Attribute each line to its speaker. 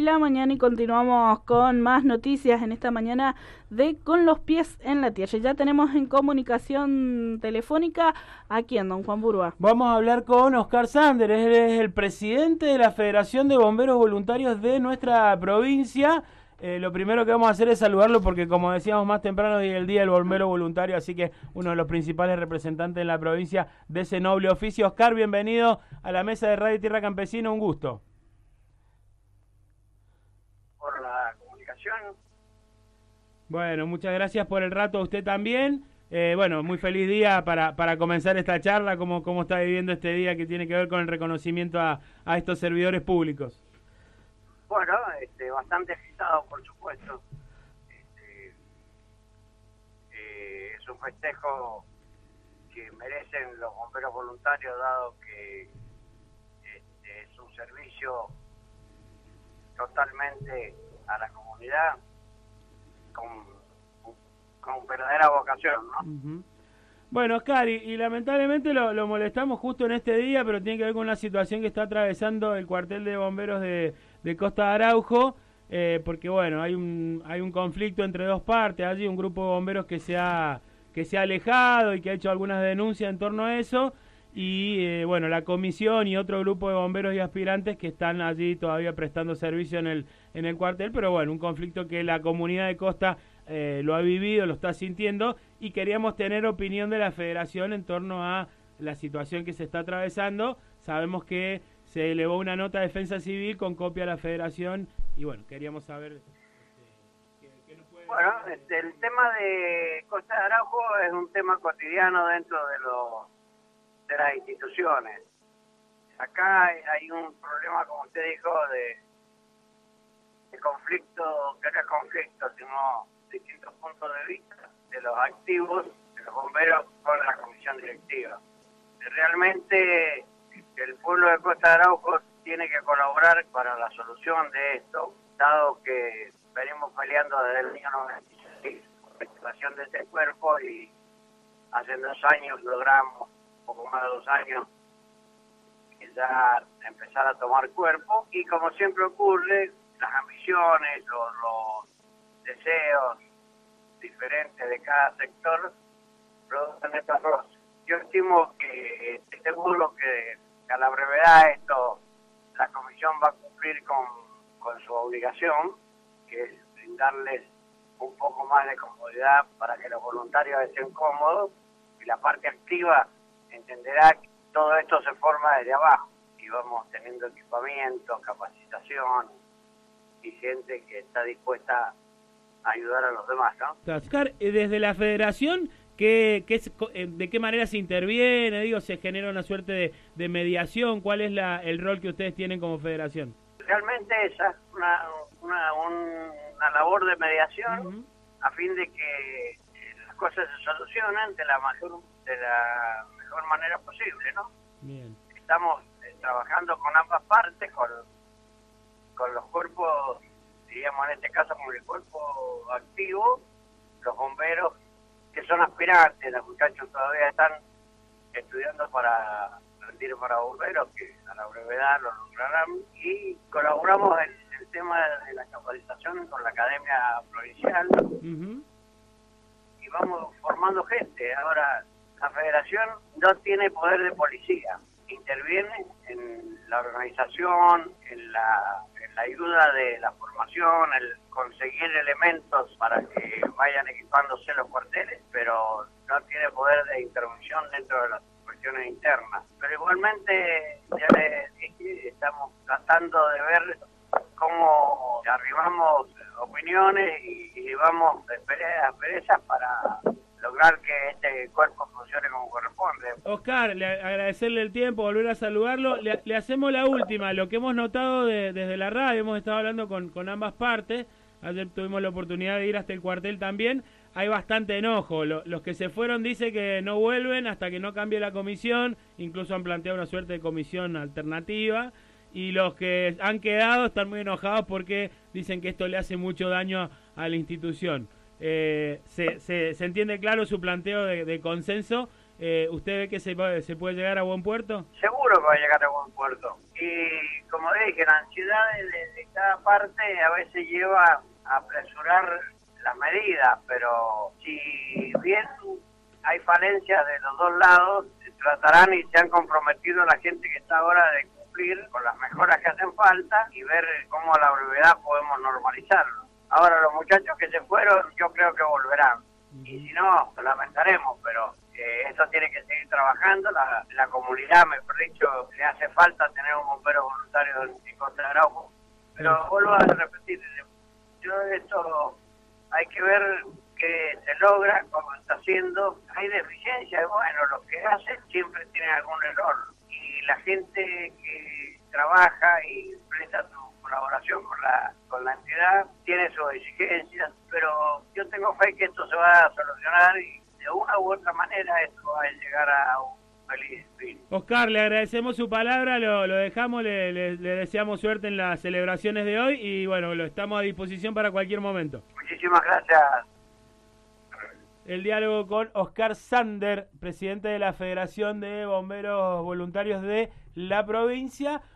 Speaker 1: la mañana y continuamos con más noticias en esta mañana de Con los pies en la tierra. Ya tenemos en comunicación telefónica aquí en Don Juan Burba.
Speaker 2: Vamos a hablar con Oscar Sander, él es el presidente de la Federación de Bomberos Voluntarios de nuestra provincia. Lo primero que vamos a hacer es saludarlo porque, como decíamos más temprano, hoy es el Día del Bombero Voluntario, así que uno de los principales representantes en la provincia de ese noble oficio. Oscar, bienvenido a la mesa de Radio Tierra Campesina, un gusto.
Speaker 3: Por la comunicación.
Speaker 2: Bueno, muchas gracias por el rato a usted también. Bueno, muy feliz día para comenzar esta charla. ¿Cómo está viviendo este día que tiene que ver con el reconocimiento a estos servidores públicos?
Speaker 3: Bueno, bastante agitado, por supuesto. Es un festejo que merecen los bomberos voluntarios, dado que es un servicio totalmente a la comunidad con verdadera vocación, ¿no?
Speaker 2: Uh-huh. Bueno, Oscar, y lamentablemente lo molestamos justo en este día, pero tiene que ver con una situación que está atravesando el cuartel de bomberos de Costa de Araujo, porque bueno, hay un conflicto entre dos partes, allí un grupo de bomberos que se ha alejado y que ha hecho algunas denuncias en torno a eso, y bueno, la comisión y otro grupo de bomberos y aspirantes que están allí todavía prestando servicio en el cuartel, pero bueno, un conflicto que la comunidad de Costa lo ha vivido, lo está sintiendo, y queríamos tener opinión de la federación en torno a la situación que se está atravesando. Sabemos que se elevó una nota de defensa civil con copia a la federación y bueno, queríamos saber qué nos puede...
Speaker 3: Bueno, el tema de Costa de Araujo es un tema cotidiano dentro de las instituciones. Acá hay un problema, como usted dijo, de conflicto, que no es conflicto, sino distintos puntos de vista de los activos, de los bomberos con la comisión directiva. Realmente el pueblo de Costa de Araujo tiene que colaborar para la solución de esto, dado que venimos peleando desde el año 96 por la instalación de este cuerpo, y hace 2 años logramos, poco más de 2 años, que ya empezar a tomar cuerpo, y como siempre ocurre, las ambiciones, los deseos diferentes de cada sector producen estas roces. Yo estimo que seguro que a la brevedad la comisión va a cumplir con su obligación, que es brindarles un poco más de comodidad para que los voluntarios estén cómodos, y la parte activa entenderá que todo esto se forma desde abajo y vamos teniendo equipamiento, capacitación y gente que está dispuesta a ayudar a los demás, ¿no?
Speaker 2: Oscar, desde la federación, ¿de qué manera se interviene? Digo, ¿se genera una suerte de mediación? ¿Cuál es el rol que ustedes tienen como federación?
Speaker 3: Realmente esa es una labor de mediación, uh-huh, a fin de que las cosas se solucionen de la mejor manera posible, ¿no?
Speaker 2: Bien.
Speaker 3: Estamos trabajando con ambas partes, con los cuerpos, diríamos en este caso con el cuerpo activo, los bomberos que son aspirantes, los muchachos todavía están estudiando para rendir para bomberos, que a la brevedad lo lograrán, y colaboramos en el tema de la capacitación con la Academia Provincial, uh-huh, y vamos formando gente. Ahora, la Federación no tiene poder de policía, interviene en la organización, en la ayuda de la formación, el conseguir elementos para que vayan equipándose los cuarteles, pero no tiene poder de intervención dentro de las cuestiones internas. Pero igualmente ya estamos tratando de ver cómo arrimamos opiniones y llevamos asperezas para lograr que este cuerpo funcione como corresponde.
Speaker 2: Oscar, agradecerle el tiempo, volver a saludarlo. Le hacemos la última. Lo que hemos notado desde la radio, hemos estado hablando con ambas partes. Ayer tuvimos la oportunidad de ir hasta el cuartel también. Hay bastante enojo. Los que se fueron dicen que no vuelven hasta que no cambie la comisión. Incluso han planteado una suerte de comisión alternativa. Y los que han quedado están muy enojados porque dicen que esto le hace mucho daño a la institución. ¿Se entiende claro su planteo de consenso? ¿Usted ve que se puede llegar a buen puerto?
Speaker 3: Seguro que va a llegar a buen puerto. Y como dije, la ansiedad de cada parte a veces lleva a apresurar las medidas, pero si bien hay falencias de los dos lados, se tratarán y se han comprometido la gente que está ahora de cumplir con las mejoras que hacen falta y ver cómo a la brevedad podemos normalizarlo. Ahora los muchachos que se fueron yo creo que volverán, y si no, lo lamentaremos, pero esto tiene que seguir trabajando. La comunidad, mejor dicho, le hace falta tener un bombero voluntario en Costa de Araujo, pero vuelvo a repetir, yo esto hay que ver que se logra, como está haciendo. Hay deficiencias, bueno, los que hacen siempre tienen algún error, y la gente que trabaja y presta su colaboración con la entidad tiene sus exigencias, pero yo tengo fe que esto se va a solucionar y de una u otra manera esto va a llegar a un feliz fin.
Speaker 2: Oscar, le agradecemos su palabra, lo dejamos, le deseamos suerte en las celebraciones de hoy y bueno, lo estamos a disposición para cualquier momento.
Speaker 3: Muchísimas gracias.
Speaker 2: El diálogo con Oscar Sander, presidente de la Federación de Bomberos Voluntarios de la provincia.